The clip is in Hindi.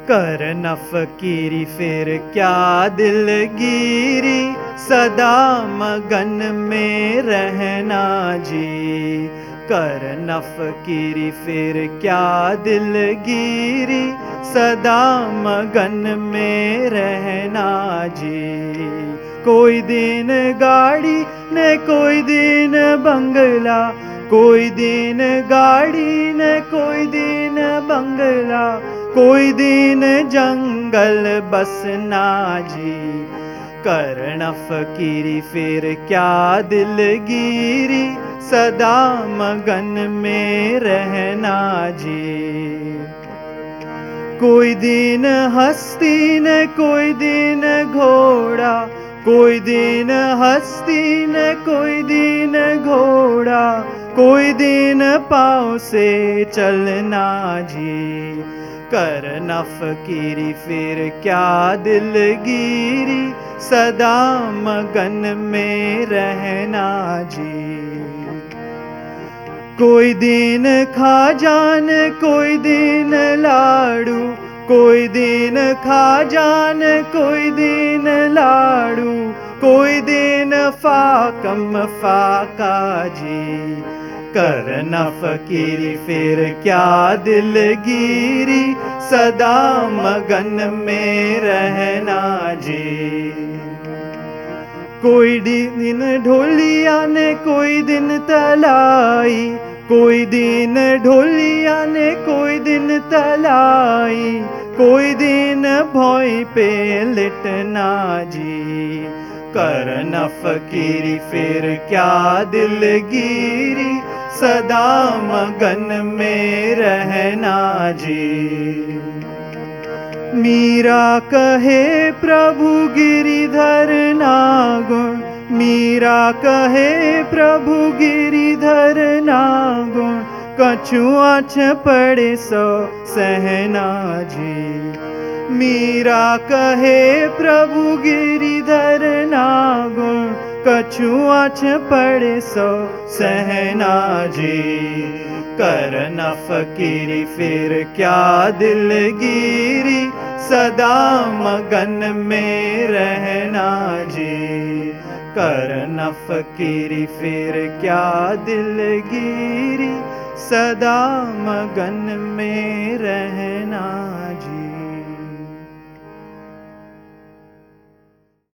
कर न फकीरी फिर क्या दिलगिरी, सदा मगन में रहना जी। कर न फकीरी फिर क्या दिलगिरी, सदा मगन में रहना जी। कोई दिन गाड़ी न कोई दिन बंगला, कोई दिन गाड़ी न कोई दिन बंगला, कोई दिन जंगल बसना जी। कर न फकीरी फिर क्या दिलगिरी, सदा मगन में रहना जी। कोई दिन हस्ती न कोई दिन घोड़ा, कोई दिन हस्ती न कोई दिन घोड़ा, कोई दिन पाँव से चलना जी। कर न फकीरी फिर क्या दिलगिरी, सदा मगन में रहना जी। कोई दिन खाजान कोई दिन लाड़ू, कोई दिन खाजान कोई दिन लाड़ू, कोई दिन फाकम फाका जी। कर न फकीरी फिर क्या दिलगिरी, सदा मगन में रहना जी। कोई दिन ढोलिया ने कोई दिन तलाई, कोई दिन ढोलिया ने कोई दिन तलाई, कोई दिन भोई पे लिटना जी। कर न फकीरी फिर क्या दिलगिरी, सदा मगन में रहना जी। मीरा कहे प्रभु गिरिधर नागुण, मीरा कहे प्रभु गिरिधर नागुण, कछुआछ पड़े सो सहना जी। मीरा कहे प्रभु गिरिधर नागुण, कछुआछ पड़े सो सहना जी। कर न फकीरी फिर क्या दिलगिरी, सदा मगन में रहना जी। कर न फकीरी फिर क्या दिलगिरी, सदा मगन में रहना